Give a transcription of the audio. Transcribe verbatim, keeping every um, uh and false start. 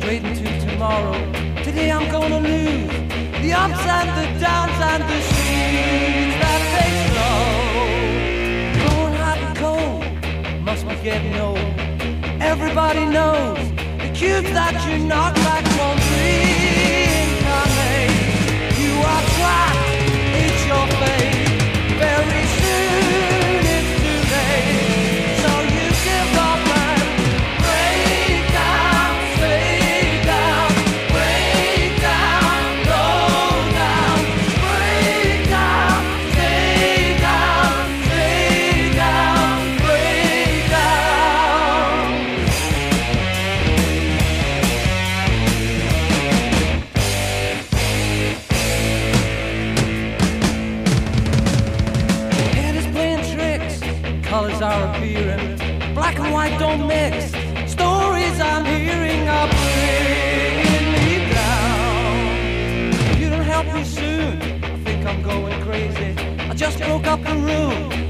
straight into tomorrow. Today I'm gonna lose the ups and the downs and the streets that they slow. Going hot and cold, must be getting old. Everybody knows the cubes that you knock back won't reincarnate. You are trapped, it's your fate. Very soon it's too late. So you give up and break down, stay down, break down, go down, break down, stay down, stay down, break down. Head is playing tricks, colors are appearing, black and white don't mix. Stories I'm hearing are bringing me down. You don't help me soon, I think I'm going crazy. I just broke up the room.